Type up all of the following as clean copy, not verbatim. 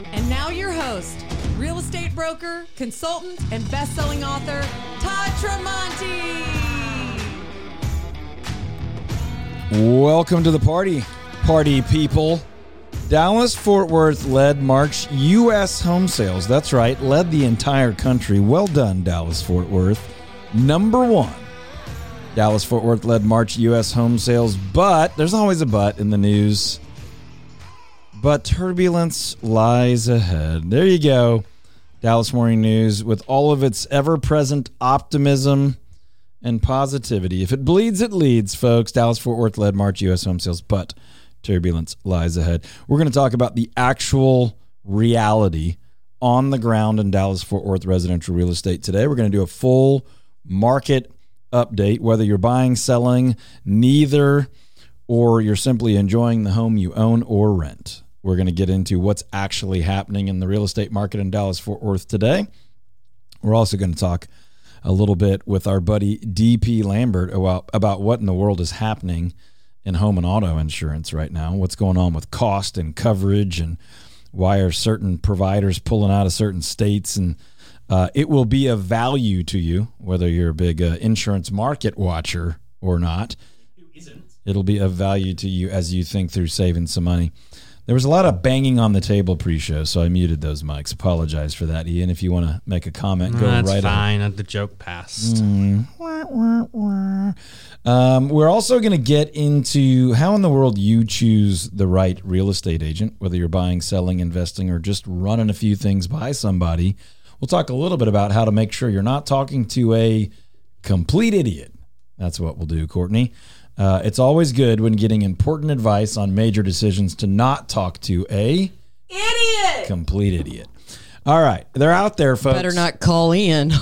And now your host, real estate broker, consultant, and best-selling author, Todd Tramonte. Welcome to the party people. Dallas-Fort Worth led March U.S. home sales. That's right, led the entire country. Well done, Dallas-Fort Worth. Number one. Dallas-Fort Worth led March U.S. home sales, but there's always a but in the news. But turbulence lies ahead. There you go. Dallas Morning News with all of its ever-present optimism and positivity. If it bleeds, it leads, folks. Dallas-Fort Worth led March U.S. home sales, but turbulence lies ahead. We're going to talk about the actual reality on the ground in Dallas-Fort Worth residential real estate today. We're going to do a full market update, whether you're buying, selling, neither, or you're simply enjoying the home you own or rent. We're going to get into what's actually happening in the real estate market in Dallas-Fort Worth today. We're also going to talk a little bit with our buddy DP Lambert about what in the world is happening in home and auto insurance right now. What's going on with cost and coverage, and why are certain providers pulling out of certain states? And it will be of value to you, whether you're a big insurance market watcher or not. Who isn't? It'll be of value to you as you think through saving some money. There was a lot of banging on the table pre-show, so I muted those mics. Apologize for that, Ian. If you want to make a comment, go right ahead. That's fine. The joke passed. We're also going to get into how in the world you choose the right real estate agent, whether you're buying, selling, investing, or just running a few things by somebody. We'll talk a little bit about how to make sure you're not talking to a complete idiot. That's what we'll do, Courtney. It's always good when getting important advice on major decisions to not talk to a Idiot! complete idiot. All right. They're out there, folks. Better not call Ian.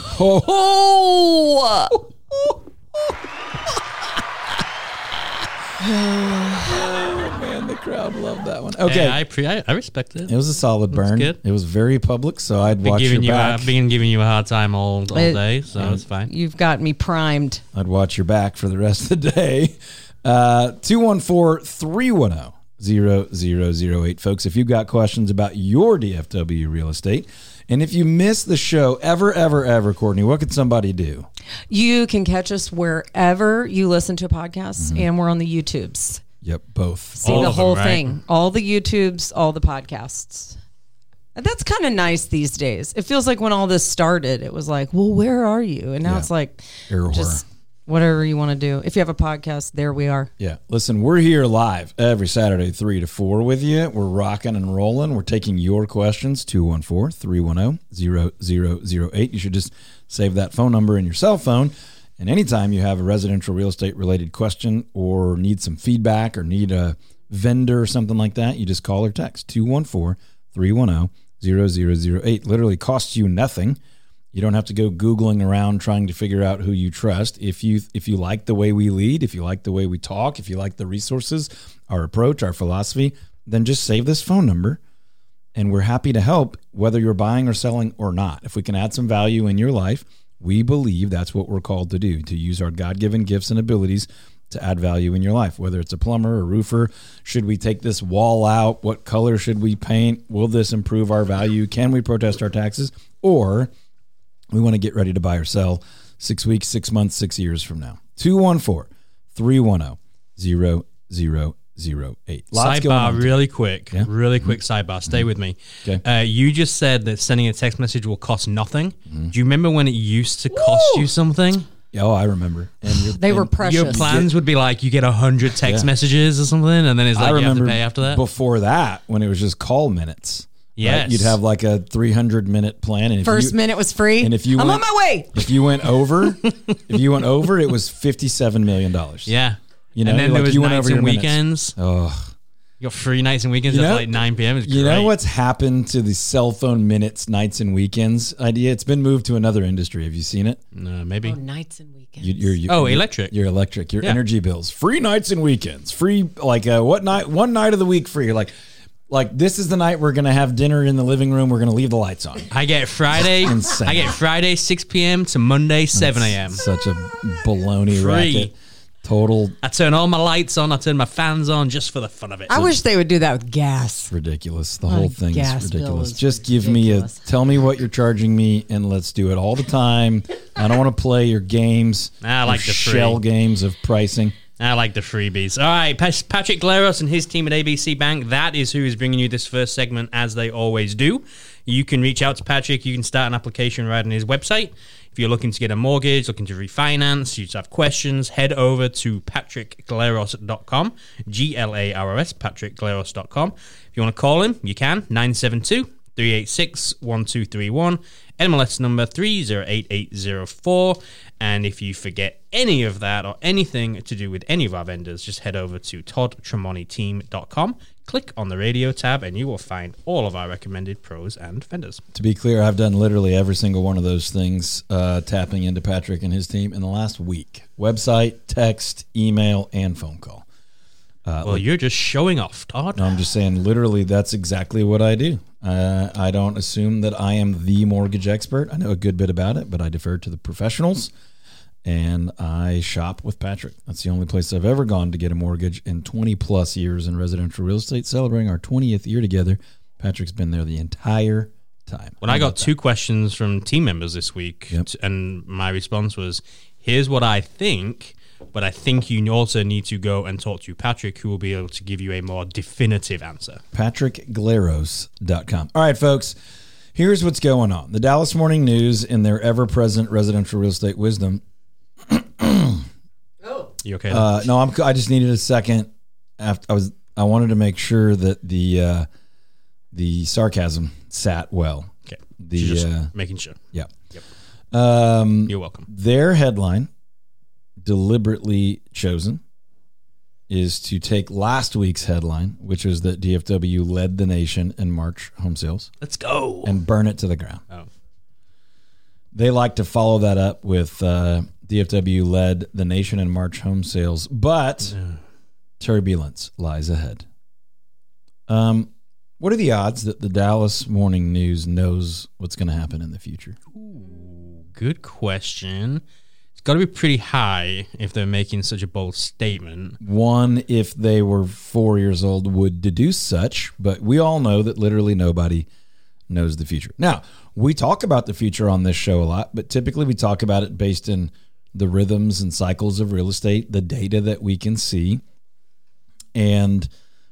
Oh, man, the crowd loved that one. Okay. Hey, I respect it. It was a solid burn. good. It was very public, so I'd watch your back. I've been giving you a hard time all day, so it's fine. You've got me primed. I'd watch your back for the rest of the day. 214-310-0008, folks. If you've got questions about your DFW real estate, and if you miss the show ever, Courtney, what could somebody do? You can catch us wherever you listen to podcasts, and we're on the YouTubes. Yep, both. See All the of them, whole right? thing. All the YouTubes, all the podcasts. And that's kind of nice these days. It feels like when all this started, it was like, well, where are you? And now it's like, just whatever you want to do. If you have a podcast, there we are. Yeah. Listen, we're here live every Saturday, 3 to 4 with you. We're rocking and rolling. We're taking your questions, 214-310-0008. You should just save that phone number in your cell phone. And anytime you have a residential real estate related question or need some feedback or need a vendor or something like that, you just call or text 214-310-0008. Literally costs you nothing. You don't have to go Googling around trying to figure out who you trust. If you like the way we lead, if you like the way we talk, if you like the resources, our approach, our philosophy, then just save this phone number, and we're happy to help whether you're buying or selling or not. If we can add some value in your life, we believe that's what we're called to do, to use our God-given gifts and abilities to add value in your life, whether it's a plumber, a roofer. Should we take this wall out? What color should we paint? Will this improve our value? Can we protest our taxes? Or we want to get ready to buy or sell 6 weeks, 6 months, 6 years from now. 214-310-0008. Lots going on. Sidebar, really quick sidebar. Stay with me. Okay. You just said that sending a text message will cost nothing. Do you remember when it used to cost you something? Oh, I remember. And They were precious. Your plans would be like you get 100 text messages or something, and then it's like you have to pay after that. Before that, when it was just call minutes. Yes. Right? You'd have like a 300-minute plan. And First minute was free. And if you I'm on my way. If you went over, it was $57 million. Yeah. You know, and then there was you went nights over and your weekends. Oh. You got free nights and weekends at like 9 p.m. It's You great. know what's happened to the cell phone minutes, nights, and weekends idea? It's been moved to another industry. Have you seen it? Maybe. Oh, nights and weekends. Electric. Your electric. Your energy bills. Free nights and weekends. Free, like, one night of the week free. Like this is the night we're going to have dinner in the living room. We're going to leave the lights on. I get Friday. Insane. I get Friday 6 p.m. to Monday 7 a.m. Such a baloney Free. racket. Total. I turn all my lights on. I turn my fans on just for the fun of it. I wish they would do that with gas. Ridiculous. The whole thing gas is bill ridiculous. is Just ridiculous. tell me what you're charging me, and let's do it all the time. I don't want to play your games. I like the shell free games of pricing. I like the freebies. All right, Patrick Glaros and his team at ABC Bank. That is who is bringing you this first segment, as they always do. You can reach out to Patrick. You can start an application right on his website. If you're looking to get a mortgage, looking to refinance, you just have questions, head over to patrickglaros.com, Glaros, patrickglaros.com. If you want to call him, you can, 972-386-1231, MLS number 3088804. And if you forget any of that or anything to do with any of our vendors, just head over to toddtremonti.team.com. Click on the radio tab, and you will find all of our recommended pros and vendors. To be clear, I've done literally every single one of those things, tapping into Patrick and his team in the last week. Website, text, email, and phone call. You're just showing off, Todd. No, I'm just saying, literally, that's exactly what I do. I don't assume that I am the mortgage expert. I know a good bit about it, but I defer to the professionals. And I shop with Patrick. That's the only place I've ever gone to get a mortgage in 20 plus years in residential real estate, celebrating our 20th year together. Patrick's been there the entire time. When I got two questions from team members this week, and my response was, here's what I think, but I think you also need to go and talk to Patrick, who will be able to give you a more definitive answer. PatrickGlaros.com. All right, folks, here's what's going on. The Dallas Morning News, in their ever-present residential real estate wisdom. You okay? No, I just needed a second. I wanted to make sure that the sarcasm sat well. Okay. Just making sure. Yeah. Yep. You're welcome. Their headline, deliberately chosen, is to take last week's headline, which was that DFW led the nation in March home sales. Let's go. And burn it to the ground. Oh. They like to follow that up with DFW led the nation in March home sales, but turbulence lies ahead. What are the odds that the Dallas Morning News knows what's going to happen in the future? Ooh, good question. It's got to be pretty high if they're making such a bold statement. One, if they were 4 years old, would deduce such, but we all know that literally nobody knows the future. Now, we talk about the future on this show a lot, but typically we talk about it based in the rhythms and cycles of real estate, the data that we can see, and,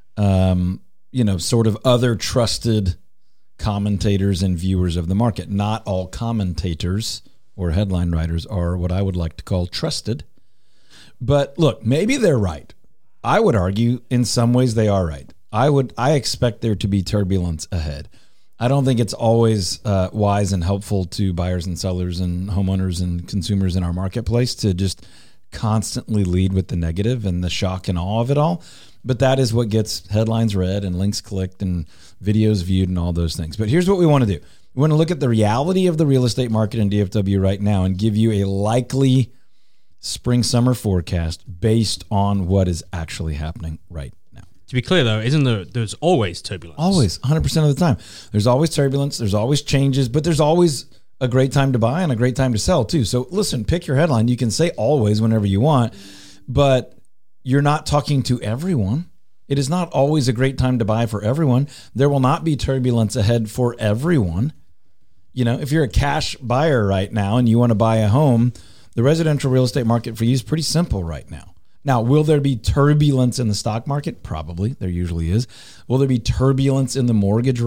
sort of other trusted commentators and viewers of the market. Not all commentators or headline writers are what I would like to call trusted. But look, maybe they're right. I would argue in some ways they are right. I expect there to be turbulence ahead. I don't think it's always wise and helpful to buyers and sellers and homeowners and consumers in our marketplace to just constantly lead with the negative and the shock and awe of it all. But that is what gets headlines read and links clicked and videos viewed and all those things. But here's what we want to do. We want to look at the reality of the real estate market in DFW right now and give you a likely spring-summer forecast based on what is actually happening right now. To be clear, though, there's always turbulence? Always, 100% of the time. There's always turbulence. There's always changes, but there's always a great time to buy and a great time to sell, too. So listen, pick your headline. You can say always whenever you want, but you're not talking to everyone. It is not always a great time to buy for everyone. There will not be turbulence ahead for everyone. You know, if you're a cash buyer right now and you want to buy a home, the residential real estate market for you is pretty simple right now. Now, will there be turbulence in the stock market? Probably. There usually is. Will there be turbulence in the mortgage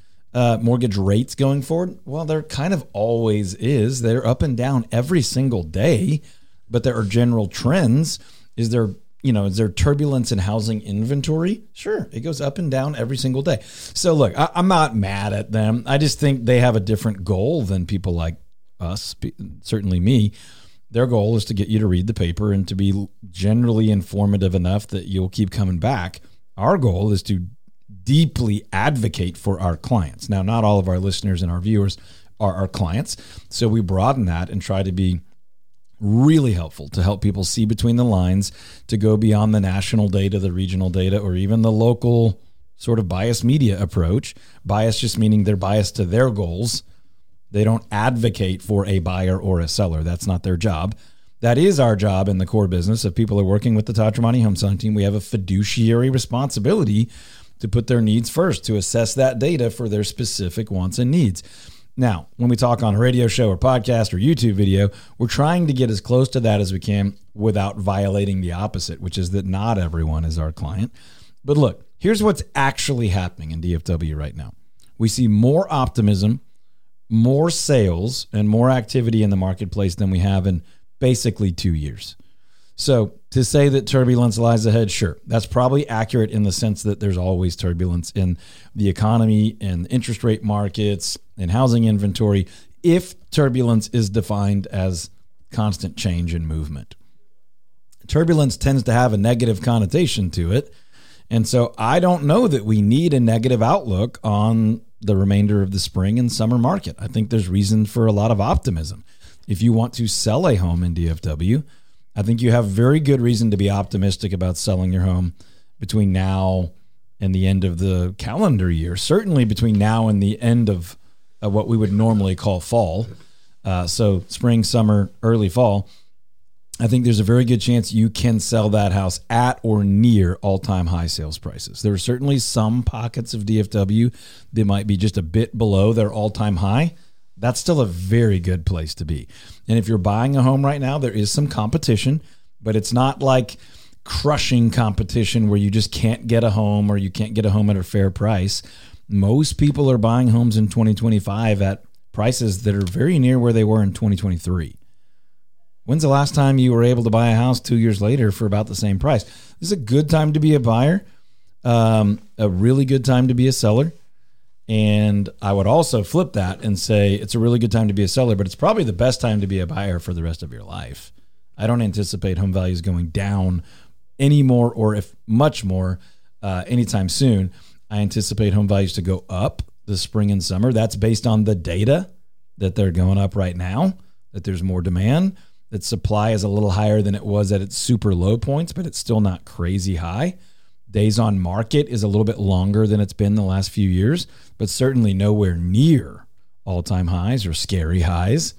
rates going forward? Well, there kind of always is. They're up and down every single day, but there are general trends. Is there turbulence in housing inventory? Sure. It goes up and down every single day. So look, I'm not mad at them. I just think they have a different goal than people like us, certainly me. Their goal is to get you to read the paper and to be generally informative enough that you'll keep coming back. Our goal is to deeply advocate for our clients. Now, not all of our listeners and our viewers are our clients, so we broaden that and try to be really helpful to help people see between the lines, to go beyond the national data, the regional data, or even the local sort of biased media approach. Bias just meaning they're biased to their goals. They don't advocate for a buyer or a seller. That's not their job. that is our job in the core business. If people are working with the Todd Tramonte Home Selling Team, we have a fiduciary responsibility to put their needs first, to assess that data for their specific wants and needs. Now, when we talk on a radio show or podcast or YouTube video, we're trying to get as close to that as we can without violating the opposite, which is that not everyone is our client. But look, here's what's actually happening in DFW right now. We see more optimism, more sales, and more activity in the marketplace than we have in basically 2 years. So to say that turbulence lies ahead, sure, that's probably accurate in the sense that there's always turbulence in the economy and interest rate markets and housing inventory if turbulence is defined as constant change and movement. Turbulence tends to have a negative connotation to it. And so I don't know that we need a negative outlook on the remainder of the spring and summer market. I think there's reason for a lot of optimism. If you want to sell a home in DFW, I think you have very good reason to be optimistic about selling your home between now and the end of the calendar year. Certainly between now and the end of what we would normally call fall. So spring, summer, early fall. I think there's a very good chance you can sell that house at or near all-time high sales prices. There are certainly some pockets of DFW that might be just a bit below their all-time high. That's still a very good place to be. And if you're buying a home right now, there is some competition, but it's not like crushing competition where you just can't get a home or you can't get a home at a fair price. Most people are buying homes in 2025 at prices that are very near where they were in 2023. When's the last time you were able to buy a house 2 years later for about the same price? This is a good time to be a buyer, a really good time to be a seller. And I would also flip that and say it's a really good time to be a seller, but it's probably the best time to be a buyer for the rest of your life. I don't anticipate home values going down any more or if much more anytime soon. I anticipate home values to go up this spring and summer. That's based on the data that they're going up right now, that there's more demand, that supply is a little higher than it was at its super low points, but it's still not crazy high. Days on market is a little bit longer than it's been the last few years, but certainly nowhere near all-time highs or scary highs.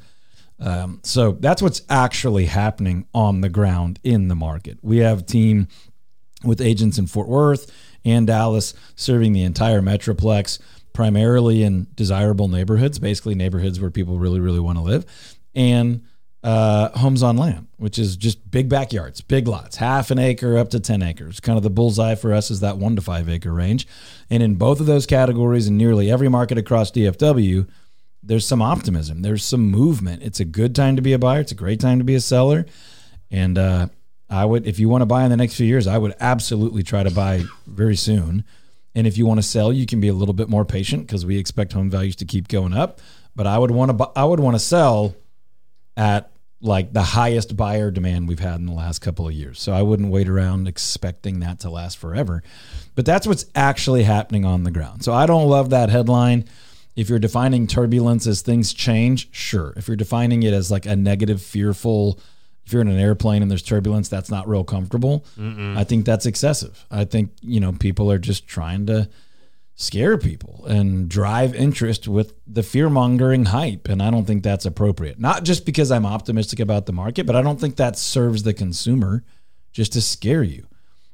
So that's what's actually happening on the ground in the market. We have a team with agents in Fort Worth and Dallas serving the entire Metroplex, primarily in desirable neighborhoods, basically neighborhoods where people really, really want to live, and homes on land, which is just big backyards, big lots, half an acre up to 10 acres. Kind of the bullseye for us is that 1 to 5 acre range. And in both of those categories, in nearly every market across DFW, there's some optimism. There's some movement. It's a good time to be a buyer. It's a great time to be a seller. And I would, if you want to buy in the next few years, I would absolutely try to buy very soon. And if you want to sell, you can be a little bit more patient because we expect home values to keep going up. But I would want to sell at like the highest buyer demand we've had in the last couple of years. So I wouldn't wait around expecting that to last forever. But that's what's actually happening on the ground. So I don't love that headline. If you're defining turbulence as things change, sure. If you're defining it as like a negative, fearful, if you're in an airplane and there's turbulence, that's not real comfortable. I think that's excessive. I think, people are just trying to scare people and drive interest with the fear-mongering hype, and I don't think that's appropriate. Not just because I'm optimistic about the market, but I don't think that serves the consumer just to scare you.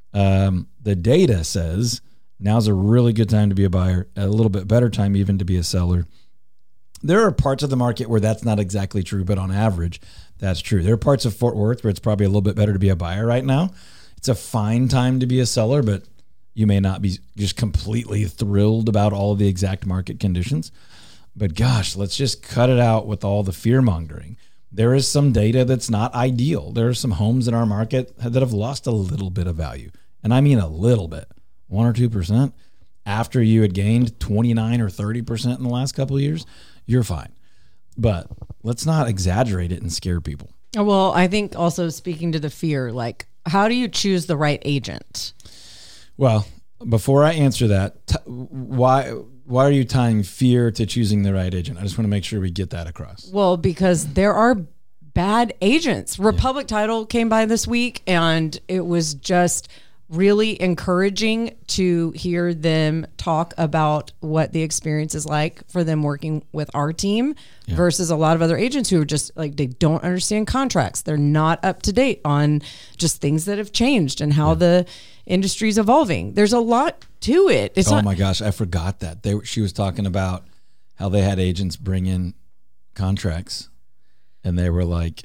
The data says now's a really good time to be a buyer, a little bit better time even to be a seller. There are parts of the market where that's not exactly true, but on average, that's true. There are parts of Fort Worth where it's probably a little bit better to be a buyer right now. It's a fine time to be a seller, but you may not be just completely thrilled about all of the exact market conditions. But gosh, let's just cut it out with all the fear-mongering. There is some data that's not ideal. There are some homes in our market that have lost a little bit of value. And I mean a little bit, 1 or 2%. After you had gained 29 or 30% in the last couple of years, you're fine. But let's not exaggerate it and scare people. Well, I think also speaking to the fear, like how do you choose the right agent? Well, before I answer that, why are you tying fear to choosing the right agent? I just want to make sure we get that across. Well, because there are bad agents. Republic Title came by this week, and it was just really encouraging to hear them talk about what the experience is like for them working with our team versus a lot of other agents who are just like, they don't understand contracts. They're not up to date on just things that have changed and how the industry's evolving. There's a lot to it. It's my gosh, I forgot that. She was talking about how they had agents bring in contracts and they were like,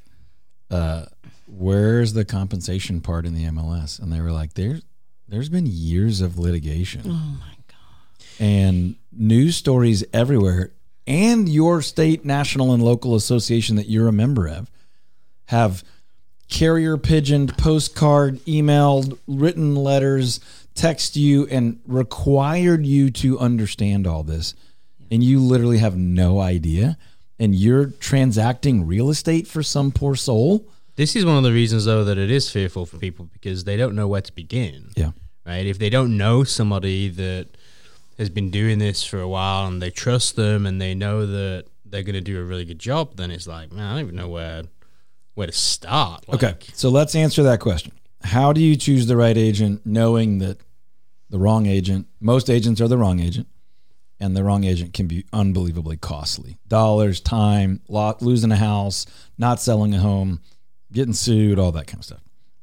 where's the compensation part in the MLS? And they were like, there's been years of litigation. Oh my God. And news stories everywhere, and your state, national, and local association that you're a member of have carrier pigeoned, postcard, emailed, written letters, text you, and required you to understand all this. And you literally have no idea. And you're transacting real estate for some poor soul. This is one of the reasons, though, that it is fearful for people, because they don't know where to begin. Yeah. Right? If they don't know somebody that has been doing this for a while and they trust them and they know that they're going to do a really good job, then it's like, man, I don't even know where to start. Okay, so let's answer that question. How do you choose the right agent knowing that the wrong agent, most agents are the wrong agent, and the wrong agent can be unbelievably costly. Dollars, time, losing a house, not selling a home, getting sued, all that kind of stuff.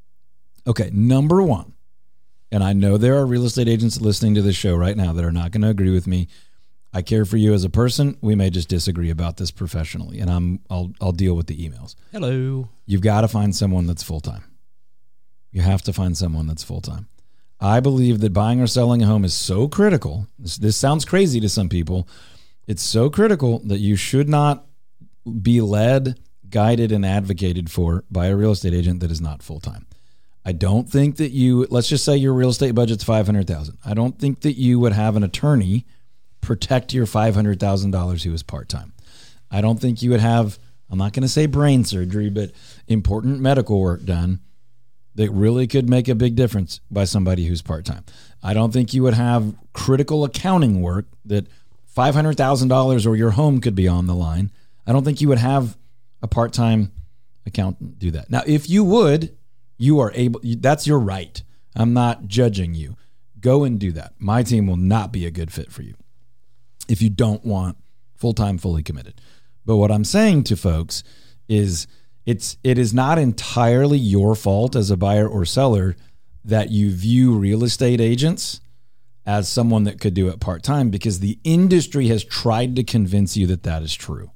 Okay, number one, and I know there are real estate agents listening to this show right now that are not going to agree with me. I care for you as a person. We may just disagree about this professionally, and I'll deal with the emails. Hello. You've got to find someone that's full-time. You have to find someone that's full-time. I believe that buying or selling a home is so critical. This sounds crazy to some people. It's so critical that you should not be led, guided, and advocated for by a real estate agent that is not full-time. I don't think that let's just say your real estate budget's $500,000. I don't think that you would have an attorney protect your $500,000 who is part-time. I don't think you would have, I'm not going to say brain surgery, but important medical work done that really could make a big difference by somebody who's part-time. I don't think you would have critical accounting work that $500,000 or your home could be on the line. I don't think you would have a part-time accountant do that. Now, if you would, you are able, that's your right. I'm not judging you. Go and do that. My team will not be a good fit for you if you don't want full-time, fully committed. But what I'm saying to folks is it is not entirely your fault as a buyer or seller that you view real estate agents as someone that could do it part-time, because the industry has tried to convince you that that is true.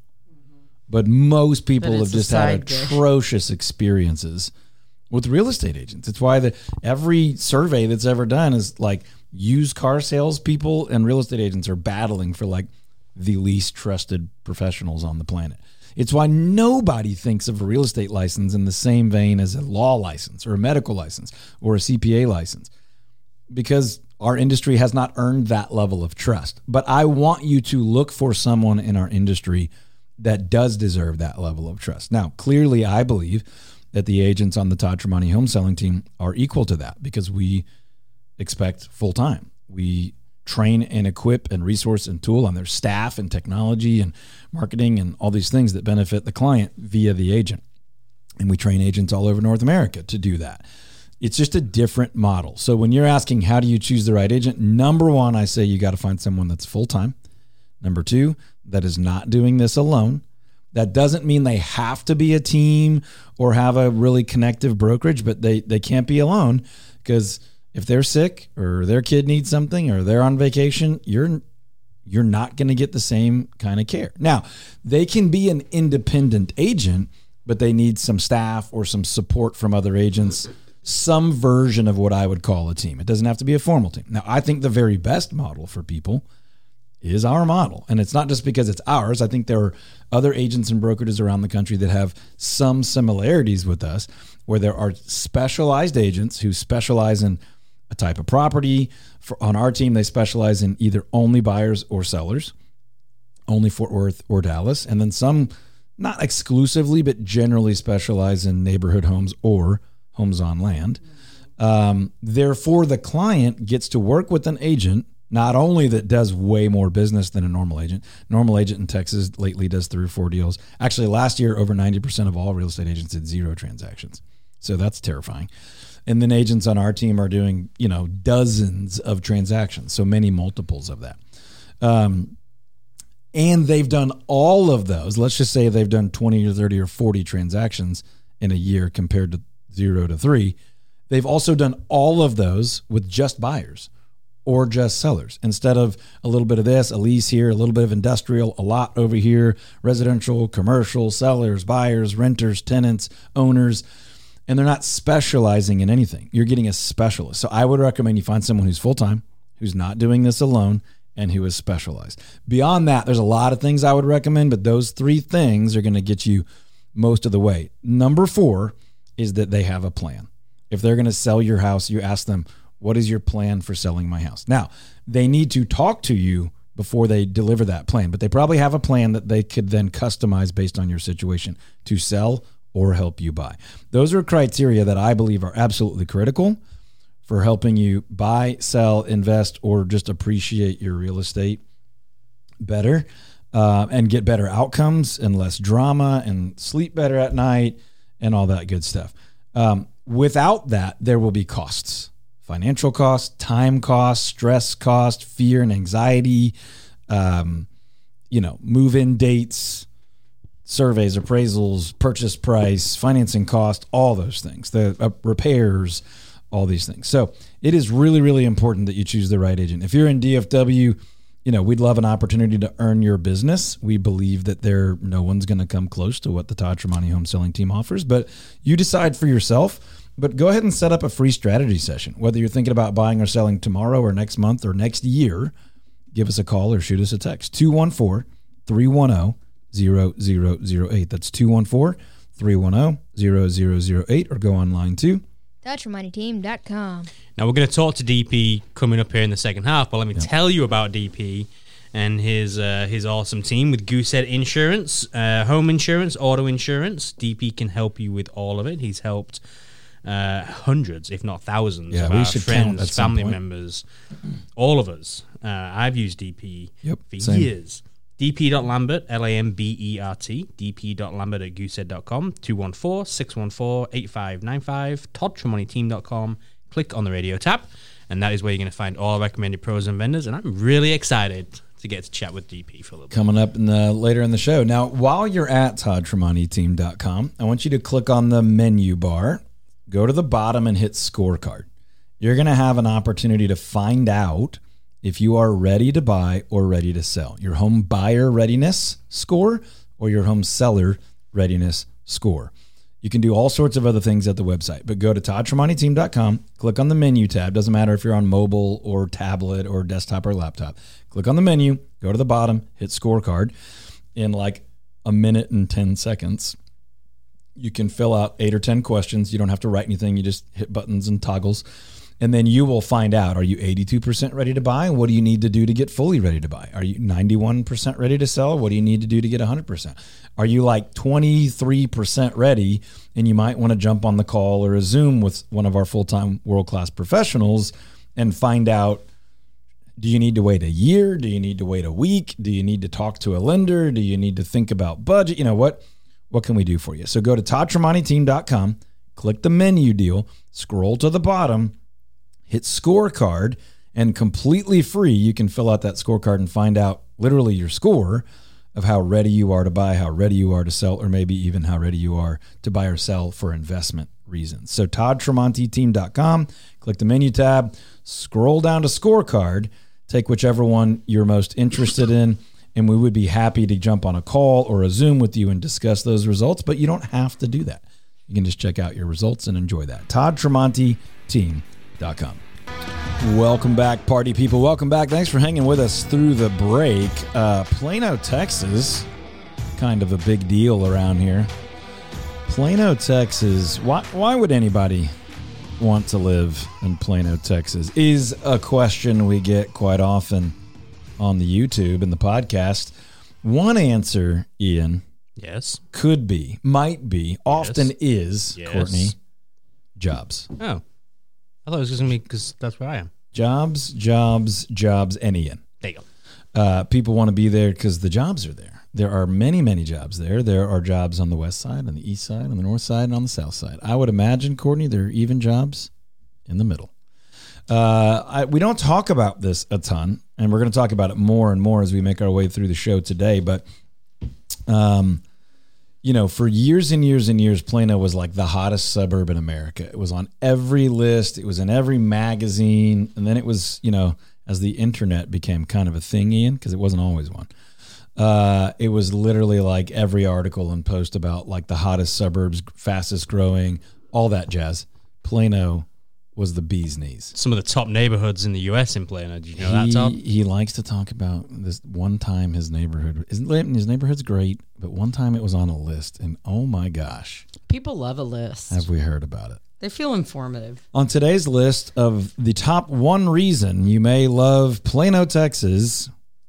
But most people have just had atrocious experiences with real estate agents. It's why every survey that's ever done is like used car salespeople and real estate agents are battling for like the least trusted professionals on the planet. It's why nobody thinks of a real estate license in the same vein as a law license or a medical license or a CPA license, because our industry has not earned that level of trust. But I want you to look for someone in our industry that does deserve that level of trust. Now, clearly, I believe that the agents on the Todd Tremonti home selling team are equal to that, because we expect full-time. We train and equip and resource and tool on their staff and technology and marketing and all these things that benefit the client via the agent. And we train agents all over North America to do that. It's just a different model. So when you're asking, how do you choose the right agent? Number one, I say you got to find someone that's full-time. Number two, that is not doing this alone. That doesn't mean they have to be a team or have a really connective brokerage, but they can't be alone, because if they're sick or their kid needs something or they're on vacation, you're not going to get the same kind of care. Now, they can be an independent agent, but they need some staff or some support from other agents, some version of what I would call a team. It doesn't have to be a formal team. Now, I think the very best model for people is our model. And it's not just because it's ours. I think there are other agents and brokerages around the country that have some similarities with us, where there are specialized agents who specialize in a type of property. On our team, they specialize in either only buyers or sellers, only Fort Worth or Dallas. And then some, not exclusively, but generally specialize in neighborhood homes or homes on land. Therefore, the client gets to work with an agent not only that does way more business than a normal agent. Normal agent in Texas lately does 3 or 4 deals. Actually, last year, over 90% of all real estate agents did 0 transactions. So that's terrifying. And then agents on our team are doing, dozens of transactions, so many multiples of that. And they've done all of those. Let's just say they've done 20 or 30 or 40 transactions in a year compared to 0 to 3. They've also done all of those with just buyers or just sellers. Instead of a little bit of this, a lease here, a little bit of industrial, a lot over here, residential, commercial, sellers, buyers, renters, tenants, owners. And they're not specializing in anything. You're getting a specialist. So I would recommend you find someone who's full-time, who's not doing this alone, and who is specialized. Beyond that, there's a lot of things I would recommend, but those 3 things are going to get you most of the way. Number 4 is that they have a plan. If they're going to sell your house, you ask them, what is your plan for selling my house? Now, they need to talk to you before they deliver that plan, but they probably have a plan that they could then customize based on your situation to sell or help you buy. Those are criteria that I believe are absolutely critical for helping you buy, sell, invest, or just appreciate your real estate better and get better outcomes and less drama and sleep better at night and all that good stuff. Without that, there will be costs, financial costs, time costs, stress costs, fear and anxiety, move-in dates, surveys, appraisals, purchase price, financing cost, all those things, the repairs, all these things. So it is really, really important that you choose the right agent. If you're in DFW, we'd love an opportunity to earn your business. We believe that no one's going to come close to what the Todd Tramonte Home Selling Team offers, but you decide for yourself. But go ahead and set up a free strategy session. Whether you're thinking about buying or selling tomorrow or next month or next year, give us a call or shoot us a text. 214-310-0008. That's 214-310-0008, or go online to ToddTramonteTeam.com. Now, we're going to talk to DP coming up here in the second half, but let me tell you about DP and his awesome team with Goosehead Insurance, home insurance, auto insurance. DP can help you with all of it. He's helped hundreds, if not thousands, of our friends, family members, all of us. I've used DP for years. dp.lambert, Lambert, dp.lambert@goosehead.com, 214-614-8595, toddtramonteteam.com. Click on the radio tab, and that is where you're going to find all recommended pros and vendors, and I'm really excited to get to chat with DP for a little bit. Coming up later in the show. Now, while you're at toddtramonteteam.com, I want you to click on the menu bar, go to the bottom and hit scorecard. You're going to have an opportunity to find out if you are ready to buy or ready to sell. Your home buyer readiness score or your home seller readiness score. You can do all sorts of other things at the website, but go to toddtramonteteam.com, click on the menu tab. Doesn't matter if you're on mobile or tablet or desktop or laptop. Click on the menu, go to the bottom, hit scorecard. In like a minute and 10 seconds, you can fill out 8 or 10 questions. You don't have to write anything. You just hit buttons and toggles. And then you will find out, are you 82% ready to buy? What do you need to do to get fully ready to buy? Are you 91% ready to sell? What do you need to do to get 100%? Are you like 23% ready and you might want to jump on the call or a Zoom with one of our full-time world-class professionals and find out, do you need to wait a year? Do you need to wait a week? Do you need to talk to a lender? Do you need to think about budget? What can we do for you? So go to toddtramonteteam.com, click the menu deal, scroll to the bottom, hit scorecard, and completely free, you can fill out that scorecard and find out literally your score of how ready you are to buy, how ready you are to sell, or maybe even how ready you are to buy or sell for investment reasons. So toddtramonteteam.com, click the menu tab, scroll down to scorecard, take whichever one you're most interested in, and we would be happy to jump on a call or a Zoom with you and discuss those results, but you don't have to do that. You can just check out your results and enjoy that. toddtramonteteam.com. Welcome back, party people. Welcome back. Thanks for hanging with us through the break. Plano, Texas, kind of a big deal around here. Plano, Texas. Why would anybody want to live in Plano, Texas? Is a question we get quite often on the YouTube and the podcast. One answer, Ian. Yes. Could be, might be, often is, Courtney, jobs. Oh. I thought it was going to be because that's where I am. Jobs, and Ian. There you go. People want to be there because the jobs are there. There are many, many jobs there. There are jobs on the west side, on the east side, on the north side, and on the south side. I would imagine, Courtney, there are even jobs in the middle. We don't talk about this a ton, and we're going to talk about it more and more as we make our way through the show today. But, for years and years and years, Plano was like the hottest suburb in America. It was on every list. It was in every magazine. And then it was, as the internet became kind of a thing, Ian, because it wasn't always one. It was literally like every article and post about like the hottest suburbs, fastest growing, all that jazz. Plano was the bee's knees. Some of the top neighborhoods in the U.S. in Plano. Did you know that, Tom? He likes to talk about this one time his neighborhood's great, but one time it was on a list, and oh my gosh. People love a list. Have we heard about it? They feel informative. On today's list of the top one reason you may love Plano, Texas...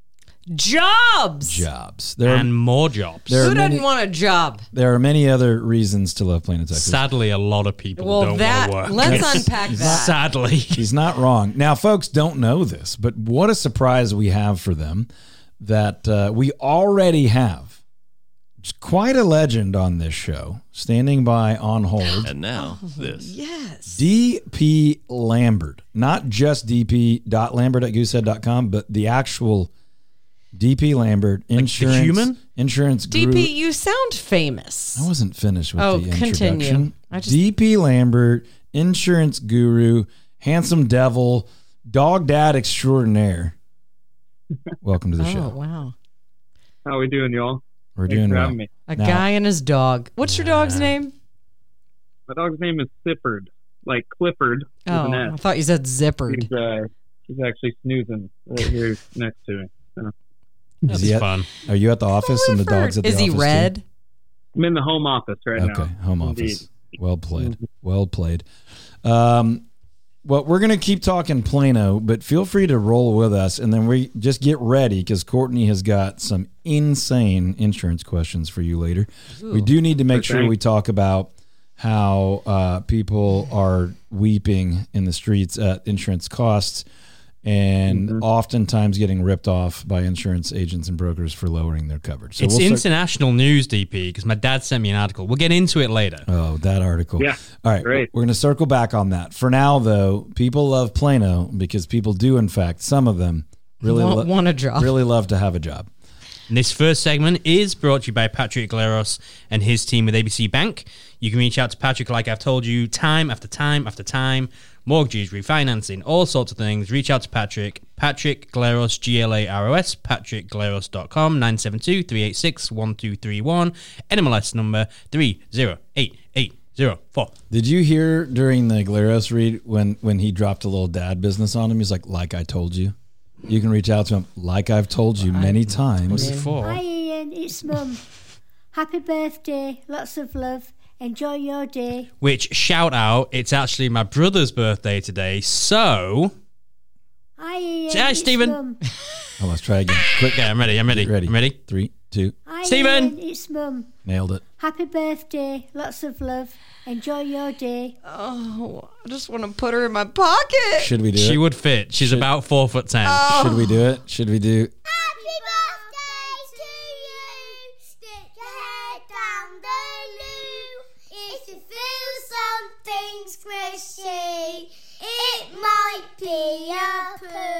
Jobs. There are more jobs. Who doesn't want a job? There are many other reasons to love Plano, Texas. Sadly, a lot of people don't want to work. Let's unpack that. Sadly. He's not wrong. Now, folks don't know this, but what a surprise we have for them that we already have quite a legend on this show, standing by on hold. And now, this. Yes. DP Lambert. Not just dp.lambert@goosehead.com, but the actual... DP Lambert, insurance, the human? Insurance guru. DP, you sound famous. I wasn't finished with the continue. introduction. DP Lambert, insurance guru, handsome devil, dog dad extraordinaire. Welcome to the show. Oh, wow. How we doing, y'all? We're doing well. A guy and his dog. What's your dog's name? My dog's name is Sippard, like Clifford. Oh, I thought you said Zippered. He's actually snoozing right here next to me. So. That's fun. Are you at the office and the dog's at the office? Is he red? Too? I'm in the home office now. Okay, home Indeed. office. Well played. Well played. Well, we're going to keep talking Plano, but feel free to roll with us, and then we just get ready because Courtney has got some insane insurance questions for you later. Ooh. We do need to make sure we talk about how people are weeping in the streets at insurance costs and oftentimes getting ripped off by insurance agents and brokers for lowering their coverage. So it's international news, DP, because my dad sent me an article. We'll get into it later. Oh, that article. Yeah. All right. Great. We're going to circle back on that. For now, though, people love Plano because people do, in fact, some of them really want a job. Really love to have a job. And this first segment is brought to you by Patrick Gleros and his team with ABC Bank. You can reach out to Patrick, like I've told you, time after time after time. Mortgages, refinancing, all sorts of things. Reach out to Patrick. Patrick Gleros, Glaros, patrickgleros.com, 972-386-1231, NMLS number 308804. Did you hear during the Gleros read when he dropped a little dad business on him? He's like I told you. You can reach out to him, like I've told you many times before. Hi Ian, it's Mum. Happy birthday, lots of love. Enjoy your day. Which, shout out, it's actually my brother's birthday today, so... Hi Ian, Hi, it's Stephen. Mum. Oh, let's try again. Quick. Okay, I'm ready. Ready? 3, 2. Hi Stephen. Ian, it's Mum. Nailed it. Happy birthday, lots of love. Enjoy your day. Oh, I just want to put her in my pocket. Should we do it? She would fit. She's about 4'10". Oh. Should we do it? Should we do... Happy birthday to you. Stick your head down the loo. If you feel something squishy, it might be a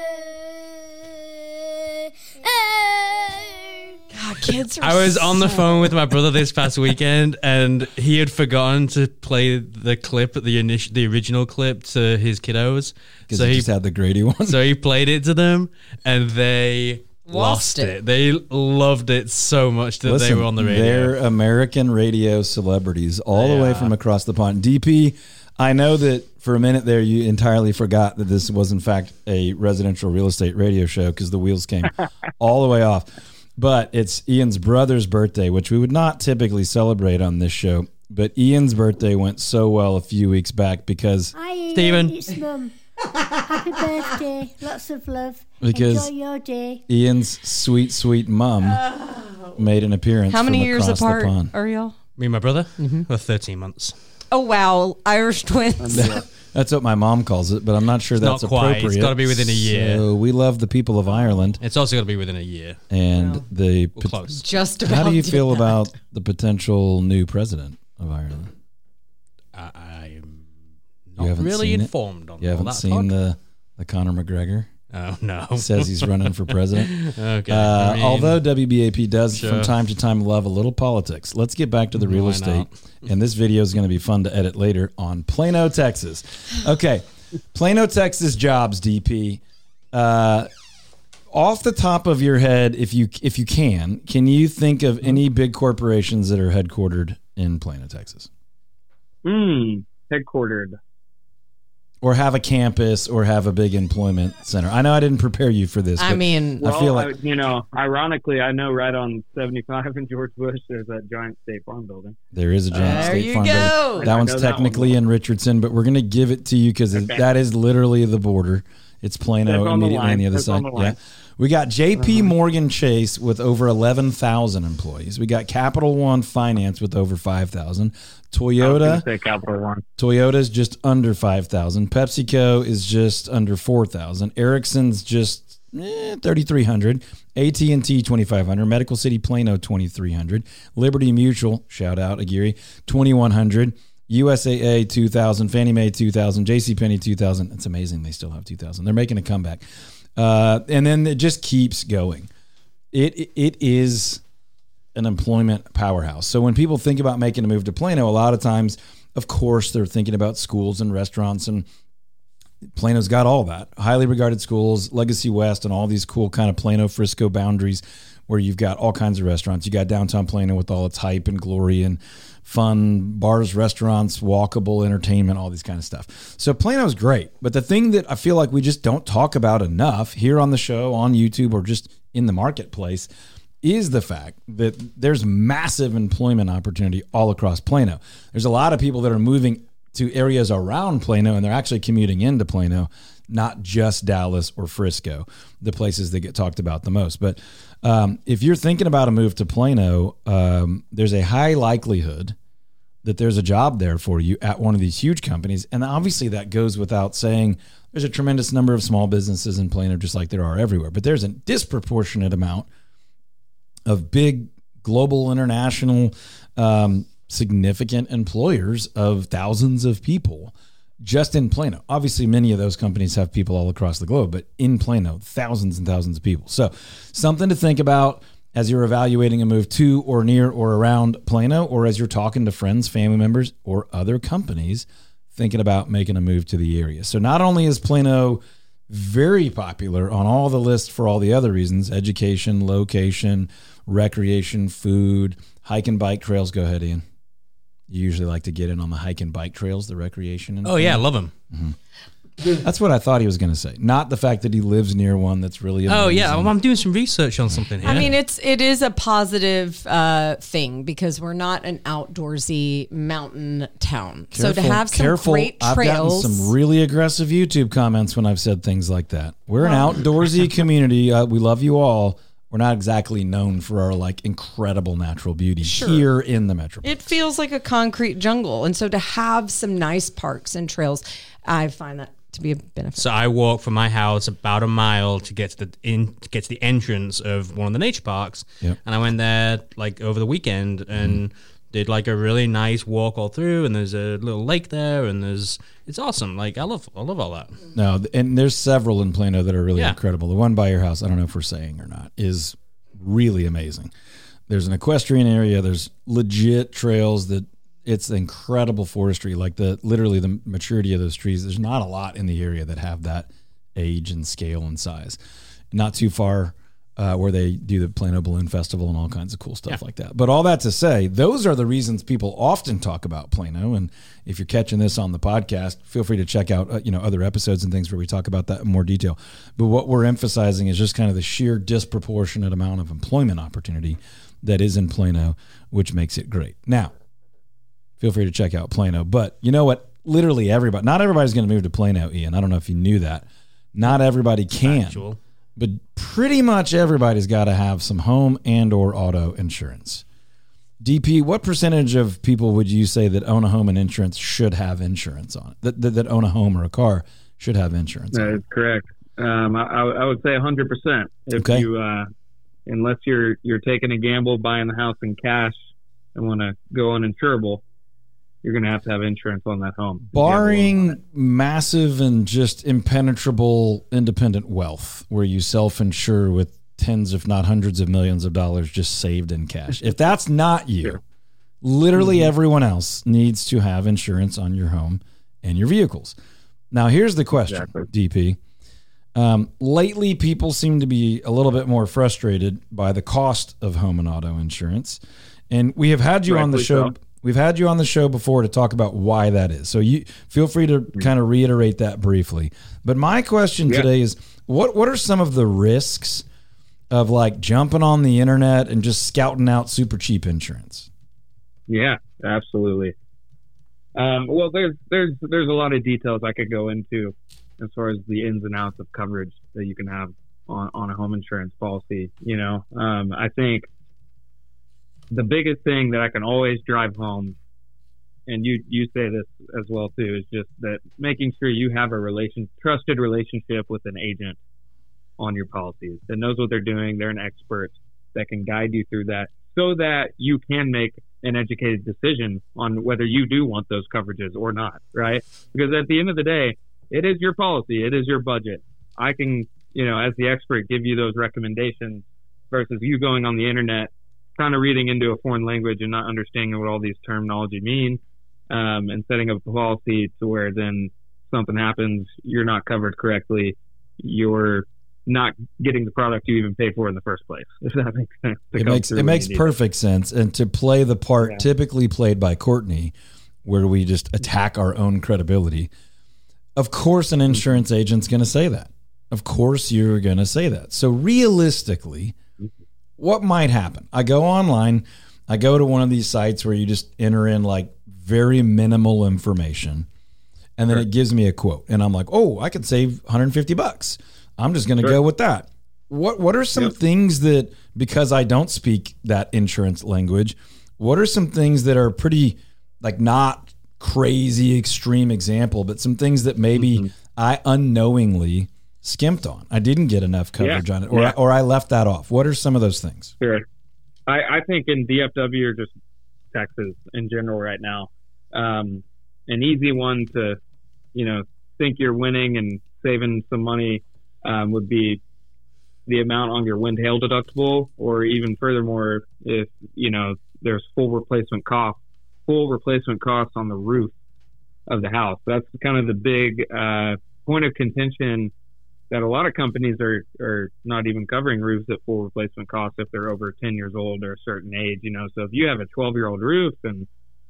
poo. God, kids are I was on the phone with my brother this past weekend, and he had forgotten to play the clip, the original clip, to his kiddos. Because he just had the Grady one. So he played it to them, and they lost it. They loved it so much that they were on the radio. They're American radio celebrities all the way from across the pond. DP, I know that for a minute there you entirely forgot that this was in fact a residential real estate radio show because the wheels came all the way off. But it's Ian's brother's birthday, which we would not typically celebrate on this show. But Ian's birthday went so well a few weeks back because... Hi Ian, Stephen. it's Mum. Happy birthday, lots of love. Because enjoy your day. Ian's sweet, sweet mum made an appearance. How many from years across apart the pond. are y'all? Me and my brother were 13 months. Oh, wow. Irish twins. That's what my mom calls it, but I'm not sure that's not quite. appropriate. It's got to be within a year. So we love the people of Ireland. It's also got to be within a year. And We're close. Just about. how do you did feel that. about the potential new president of Ireland? I'm You not haven't really seen it? informed on You all haven't that seen talk. the Conor McGregor? Oh, no. Says he's running for president. Okay. I mean, Although WBAP does Sure. from time to time love a little politics. Let's get back to the real Why estate. not? And this video is going to be fun to edit later on Plano, Texas. Okay. Plano, Texas jobs, DP. Off the top of your head, if you can you think of any big corporations that are headquartered in Plano, Texas? Headquartered. Or have a campus or have a big employment center? I know I didn't prepare you for this. I but mean, Well, I feel like ironically, I know right on 75 in George Bush, there's that giant State Farm building. there is a giant There State you Farm go. building. That I one's know that technically one. in Richardson, but we're going to give it to you because that is literally the border. It's Plano That's on the immediately on line. the other That's side. on the line. Yeah. We got JP Morgan Chase with over 11,000 employees. We got Capital One Finance with over 5,000. Toyota. Say Capital One. Toyota's just under 5,000. PepsiCo is just under 4,000. Ericsson's just 3,300. AT&T 2,500. Medical City Plano 2,300. Liberty Mutual, shout out Aguirre, 2,100. USAA 2,000. Fannie Mae 2,000. JCPenney 2,000. It's amazing they still have 2,000. They're making a comeback. And then it just keeps going. It is an employment powerhouse. So when people think about making a move to Plano, a lot of times, of course, they're thinking about schools and restaurants, and Plano's got all that. Highly regarded schools, Legacy West, and all these cool kind of Plano Frisco boundaries where you've got all kinds of restaurants. You got downtown Plano with all its hype and glory and fun bars, restaurants, walkable entertainment, all these kind of stuff. So Plano's great. But the thing that I feel like we just don't talk about enough here on the show, on YouTube, or just in the marketplace is the fact that there's massive employment opportunity all across Plano. There's a lot of people that are moving to areas around Plano, and they're actually commuting into Plano, not just Dallas or Frisco, the places that get talked about the most. But if you're thinking about a move to Plano, there's a high likelihood that there's a job there for you at one of these huge companies. And obviously that goes without saying. There's a tremendous number of small businesses in Plano, just like there are everywhere. But there's a disproportionate amount of big global, international, significant employers of thousands of people just in Plano. Obviously, many of those companies have people all across the globe, but in Plano, thousands and thousands of people. So something to think about as you're evaluating a move to or near or around Plano, or as you're talking to friends, family members, or other companies thinking about making a move to the area. So not only is Plano very popular on all the lists for all the other reasons, education, location, recreation, food, hike and bike trails. Go ahead, Ian. You usually like to get in on the hike and bike trails, the recreation. And Oh, yeah, I love him. That's what I thought he was going to say. Not the fact that he lives near one that's really amazing. Oh, yeah, I'm doing some research on something here. I mean, it is a positive thing because we're not an outdoorsy mountain town. So to have some great I've gotten trails, some really aggressive YouTube comments when I've said things like that. We're an outdoorsy community. We love you all. We're not exactly known for our like incredible natural beauty here in the metroplex. it feels like a concrete jungle, and so to have some nice parks and trails, I find that to be a benefit. So I walk from my house about a mile to get to the entrance of one of the nature parks, Yep. and I went there like over the weekend and did like a really nice walk all through. And there's a little lake there, and it's awesome. Like I love all that. No, and there's several in Plano that are really Yeah. incredible. The one by your house, I don't know if we're saying or not, is really amazing. There's an equestrian area. There's legit trails that it's incredible forestry. Like literally the maturity of those trees. There's not a lot in the area that have that age and scale and size. Not too far where they do the Plano Balloon Festival and all kinds of cool stuff like that. But all that to say, those are the reasons people often talk about Plano. And if you're catching this on the podcast, feel free to check out other episodes and things where we talk about that in more detail. But what we're emphasizing is just kind of the sheer disproportionate amount of employment opportunity that is in Plano, which makes it great. Now, feel free to check out Plano. But you know what? Literally everybody, not everybody's going to move to Plano, Ian. I don't know if you knew that. Not everybody can. Factual. But pretty much everybody's got to have some home and or auto insurance. DP, what percentage of people would you say that own a home and insurance should have insurance on it? That own a home or a car should have insurance on it? That is correct. I would say 100%. If you, unless you're taking a gamble, buying the house in cash and want to go uninsurable, you're going to have insurance on that home. Barring massive and just impenetrable independent wealth where you self-insure with tens, if not hundreds of millions of dollars just saved in cash. If that's not you, Sure. literally everyone else needs to have insurance on your home and your vehicles. Now, here's the question, DP. Lately, people seem to be a little bit more frustrated by the cost of home and auto insurance. And we have had you on the show. We've had you on the show before to talk about why that is. So you feel free to kind of reiterate that briefly. But my question today is, what are some of the risks of like jumping on the internet and just scouting out super cheap insurance? Yeah, absolutely. Well, there's a lot of details I could go into as far as the ins and outs of coverage that you can have on a home insurance policy. You know, I think the biggest thing that I can always drive home, and you say this as well too, is just that making sure you have a trusted relationship with an agent on your policies that knows what they're doing. They're an expert that can guide you through that so that you can make an educated decision on whether you do want those coverages or not, right? Because at the end of the day, it is your policy. It is your budget. I can, as the expert, give you those recommendations versus you going on the internet, kind of reading into a foreign language and not understanding what all these terminology mean, and setting up a policy to where then something happens, you're not covered correctly, you're not getting the product you even paid for in the first place. If that makes sense. It makes perfect sense. And to play the part typically played by Courtney, where we just attack our own credibility, of course an insurance agent's going to say that. Of course you're going to say that. So realistically, what might happen? I go online, I go to one of these sites where you just enter in like very minimal information, and then it gives me a quote, and I'm like, oh, I could save $150. I'm just going to go with that. What are some things that, because I don't speak that insurance language, what are some things that are pretty, like, not crazy extreme example, but some things that maybe I unknowingly skimped on? I didn't get enough coverage on it, or I left that off. What are some of those things? Sure. I think in DFW or just Texas in general right now, an easy one to, think you're winning and saving some money would be the amount on your wind hail deductible, or even furthermore, if, there's full replacement costs on the roof of the house. That's kind of the big point of contention, that a lot of companies are not even covering roofs at full replacement cost if they're over 10 years old or a certain age, So if you have a 12-year-old roof and,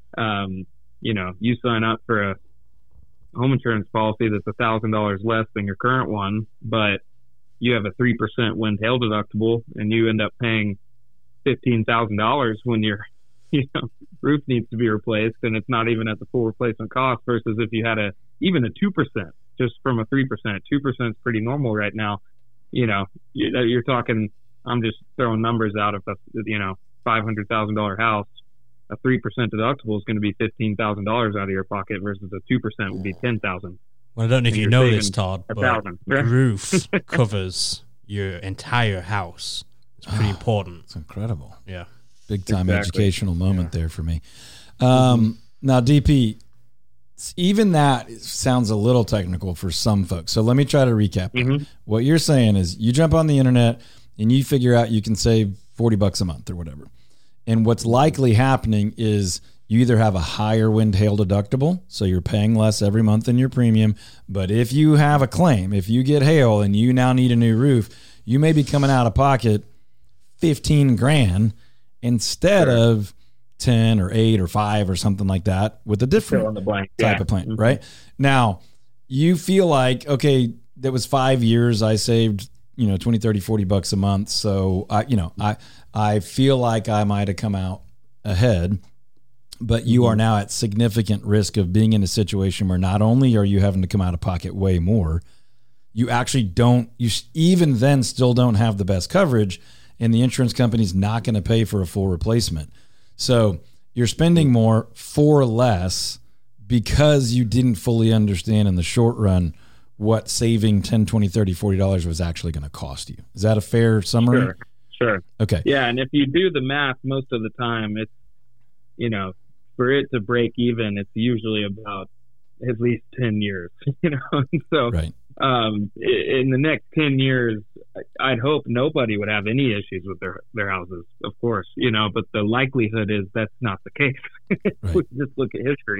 you sign up for a home insurance policy that's $1,000 less than your current one, but you have a 3% wind hail deductible and you end up paying $15,000 when your roof needs to be replaced, and it's not even at the full replacement cost, versus if you had even a 2%, just from a 3%. 2% is pretty normal right now. You're talking, I'm just throwing numbers out. If that's, $500,000 house, a 3% deductible is going to be $15,000 out of your pocket versus a 2% would be $10,000. Well, I don't know if you know this, Todd, but the roof covers your entire house. It's pretty important. It's incredible. Yeah. Big time educational moment there for me. Now, DP, even that sounds a little technical for some folks. So let me try to recap. What you're saying is you jump on the internet and you figure out you can save $40 a month or whatever. And what's likely happening is you either have a higher wind hail deductible, so you're paying less every month in your premium. But if you have a claim, if you get hail and you now need a new roof, you may be coming out of pocket $15,000 instead of 10 or 8 or 5 or something like that with a different type of plan, right? Now, you feel like, okay, that was 5 years. I saved, $20, $30, $40 a month. So I feel like I might have come out ahead, but you are now at significant risk of being in a situation where not only are you having to come out of pocket way more, you actually you even then still don't have the best coverage, and the insurance company's not going to pay for a full replacement. So you're spending more for less because you didn't fully understand in the short run what saving $10, $20, $30, $40 was actually going to cost you. Is that a fair summary? Sure. Okay. Yeah, and if you do the math, most of the time, it's, for it to break even, it's usually about at least 10 years, So right. In the next 10 years, I'd hope nobody would have any issues with their houses, of course, but the likelihood is that's not the case. Right. We just look at history,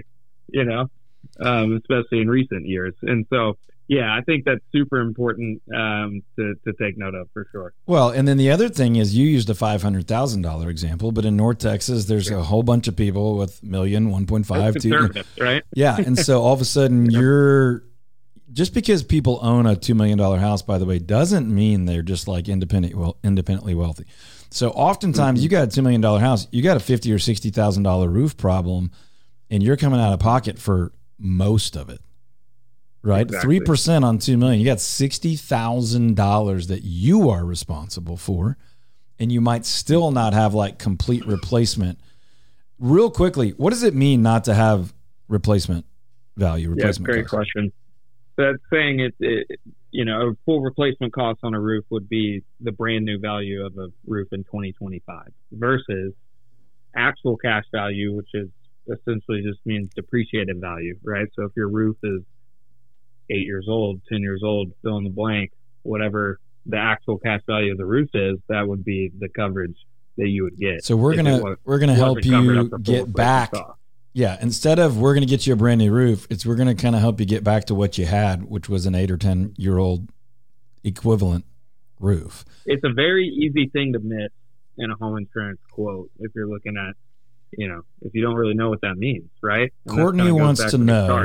especially in recent years. And so, yeah, I think that's super important to take note of for sure. Well, and then the other thing is you used a $500,000 example, but in North Texas, there's a whole bunch of people with million, 1.5, 2. Right? Yeah, and so all of a sudden just because people own a $2 million house, by the way, doesn't mean they're just like independently wealthy. So oftentimes you got a $2 million house, you got a $50,000 or $60,000 roof problem, and you're coming out of pocket for most of it. Right? Exactly. 3% on $2 million. You got $60,000 that you are responsible for, and you might still not have like complete replacement. Real quickly, what does it mean not to have replacement value? Great question. That's saying a full replacement cost on a roof would be the brand new value of a roof in 2025 versus actual cash value, which is essentially just means depreciated value, right? So if your roof is 8 years old, 10 years old, fill in the blank, whatever the actual cash value of the roof is, that would be the coverage that you would get. So we're gonna help you get back. Yeah, instead of we're gonna get you a brand new roof, we're gonna kind of help you get back to what you had, which was an 8 or 10 year old equivalent roof. It's a very easy thing to miss in a home insurance quote if you're looking at, if you don't really know what that means, right? And Courtney wants to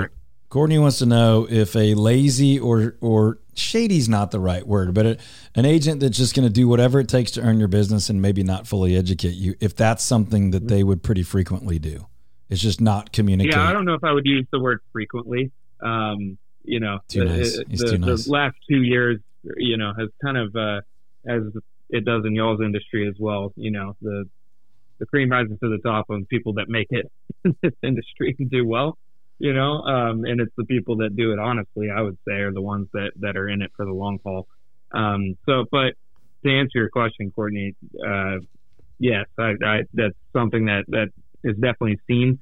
know if a lazy or shady's not the right word, but an agent that's just going to do whatever it takes to earn your business and maybe not fully educate you, if that's something that they would pretty frequently do. It's just not communicate. Yeah, I don't know if I would use the word frequently. Too nice. The last 2 years, has kind of, as it does in y'all's industry as well, the cream rises to the top of people that make it in this industry and do well. And it's the people that do it honestly, I would say, are the ones that are in it for the long haul. But to answer your question, Courtney, yes, I that's something that is definitely seen.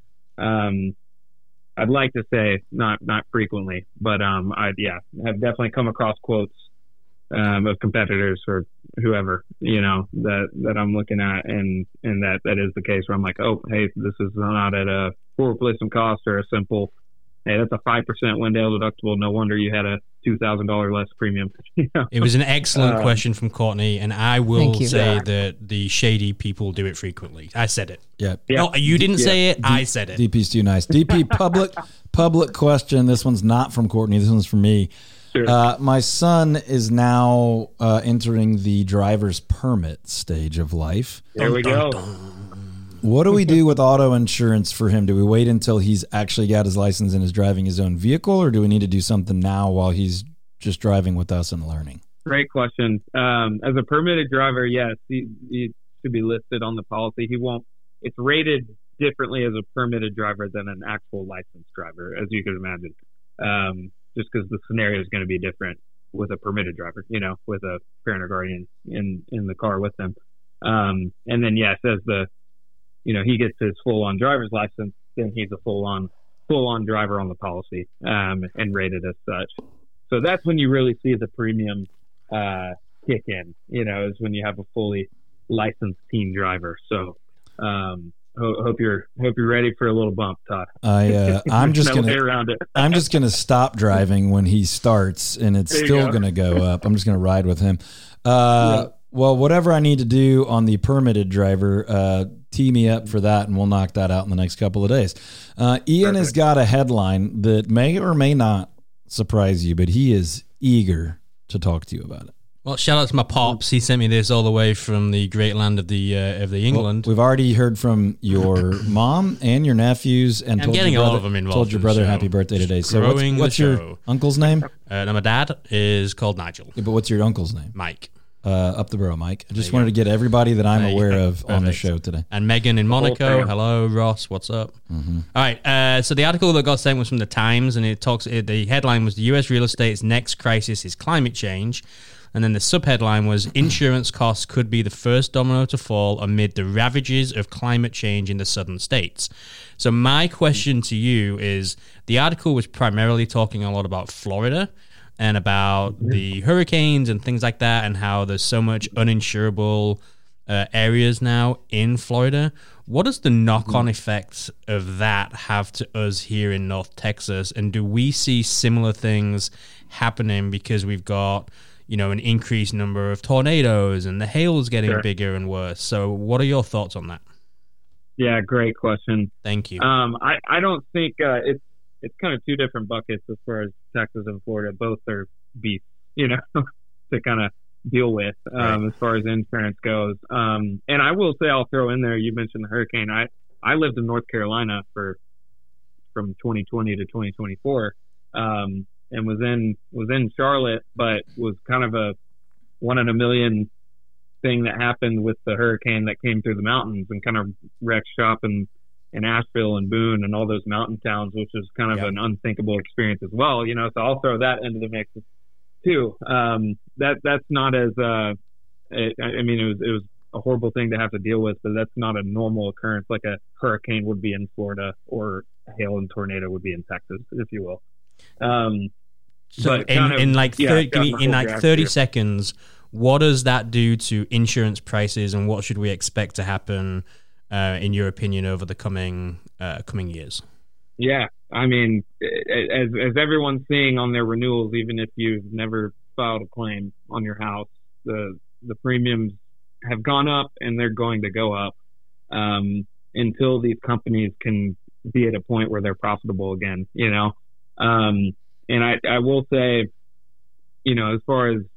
I'd like to say not frequently, but I've definitely come across quotes of competitors or whoever, that I'm looking at, and that is the case where I'm like, oh, hey, this is not at a full replacement cost or a simple, hey, that's a 5% Wendell deductible. No wonder you had a $2,000 less premium. It was an excellent question from Courtney, and I will say that the shady people do it frequently. I said it. Yeah. No, you didn't say it. I said it. DP's too nice. DP, public question. This one's not from Courtney. This one's from me. Sure. My son is now entering the driver's permit stage of life. There we go. What do we do with auto insurance for him? Do we wait until he's actually got his license and is driving his own vehicle, or do we need to do something now while he's just driving with us and learning? Great question. As a permitted driver, yes, he should be listed on the policy. It's rated differently as a permitted driver than an actual licensed driver, as you can imagine. Just because the scenario is going to be different with a permitted driver, with a parent or guardian in the car with them. And then, yes, as he gets his full-on driver's license, then he's a full-on driver on the policy, and rated as such. So that's when you really see the premium kick in, is when you have a fully licensed team driver. So hope you're ready for a little bump, Todd. I'm just gonna stop driving when he starts, and it's still gonna go up. I'm just gonna ride with him. Well, whatever I need to do on the permitted driver, tee me up for that, and we'll knock that out in the next couple of days. Ian has got a headline that may or may not surprise you, but he is eager to talk to you about it. Well, shout out to my pops. He sent me this all the way from the great land of the England. Well, we've already heard from your mom and your nephews, and I'm getting all of them involved. Told your brother happy birthday today. So what's your uncle's name? My dad is called Nigel. Yeah, but what's your uncle's name? Mike. up the borough, Mike. I just wanted to get everybody that I'm aware of on the show today. And Megan in Monaco. Hello, Ross. What's up? Mm-hmm. All right. So the article that got sent was from the Times, and the headline was "The U.S. real estate's next crisis is climate change." And then the subheadline was "Insurance costs could be the first domino to fall amid the ravages of climate change in the southern states." So my question to you is, the article was primarily talking a lot about Florida and about the hurricanes and things like that, and how there's so much uninsurable areas now in Florida. What does the knock-on effects of that have to us here in North Texas? And do we see similar things happening because we've got an increased number of tornadoes and the hail's getting bigger and worse? So what are your thoughts on that? Yeah, great question. Thank you. I don't think it's kind of two different buckets as far as Texas and Florida. Both are beasts, to kind of deal with as far as insurance goes. And I will say, I'll throw in there, you mentioned the hurricane. I lived in North Carolina from 2020 to 2024. And was in Charlotte, but was kind of a 1 in a million thing that happened with the hurricane that came through the mountains and kind of wrecked shop in Asheville and Boone and all those mountain towns, which is kind of an unthinkable experience as well. So I'll throw that into the mix too. That's not as it was a horrible thing to have to deal with, but that's not a normal occurrence like a hurricane would be in Florida or a hail and tornado would be in Texas, if you will. So in 30 seconds, what does that do to insurance prices, and what should we expect to happen, in your opinion, over the coming years? Yeah, I mean, as everyone's seeing on their renewals, even if you've never filed a claim on your house, the premiums have gone up and they're going to go up until these companies can be at a point where they're profitable again. And I will say, as far as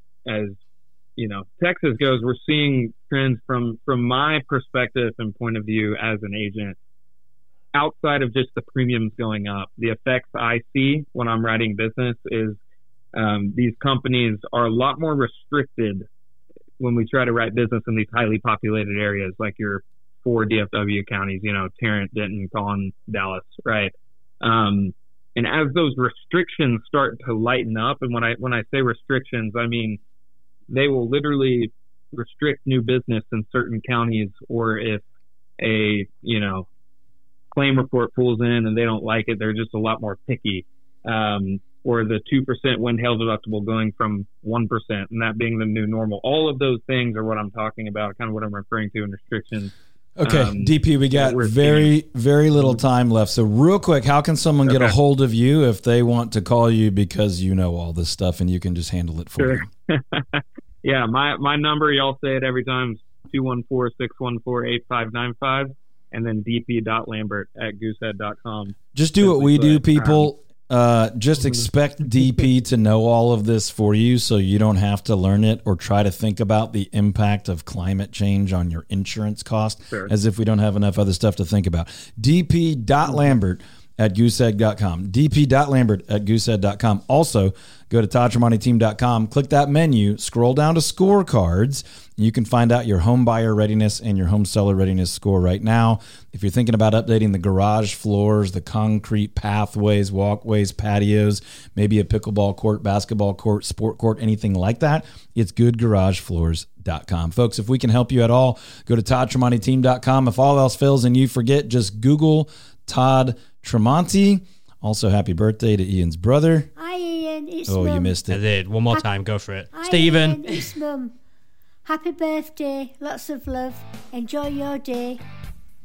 Texas goes, we're seeing trends from my perspective and point of view as an agent, outside of just the premiums going up. The effects I see when I'm writing business is these companies are a lot more restricted when we try to write business in these highly populated areas, like your 4 DFW counties, Tarrant, Denton, Collin, Dallas, right? And as those restrictions start to lighten up, and when I say restrictions, I mean they will literally restrict new business in certain counties, or if a claim report pulls in and they don't like it, they're just a lot more picky. Or the 2% wind hail deductible going from 1%, and that being the new normal. All of those things are what I'm talking about, kind of what I'm referring to in restrictions. Okay, DP, we got very, very little time left. So real quick, how can someone get a hold of you if they want to call you because you know all this stuff and you can just handle it for them? Yeah, my number, y'all say it every time, is 214-614-8595, and then dp.lambert@goosehead.com. Just do what we do, people. Just expect DP to know all of this for you so you don't have to learn it or try to think about the impact of climate change on your insurance cost as if we don't have enough other stuff to think about. dp.lambert@goosehead.com. dp.lambert@goosehead.com. Also, go to ToddTremontiTeam.com, click that menu, scroll down to scorecards. You can find out your home buyer readiness and your home seller readiness score right now. If you're thinking about updating the garage floors, the concrete pathways, walkways, patios, maybe a pickleball court, basketball court, sport court, anything like that, it's goodgaragefloors.com. Folks, if we can help you at all, go to ToddTremontiTeam.com. If all else fails and you forget, just Google Todd Tremonti. Also, happy birthday to Ian's brother. Hi, Ian. It's Mum. you missed it. I did. One more time. Go for it. Hi, Stephen. Ian. It's Mum. Happy birthday. Lots of love. Enjoy your day.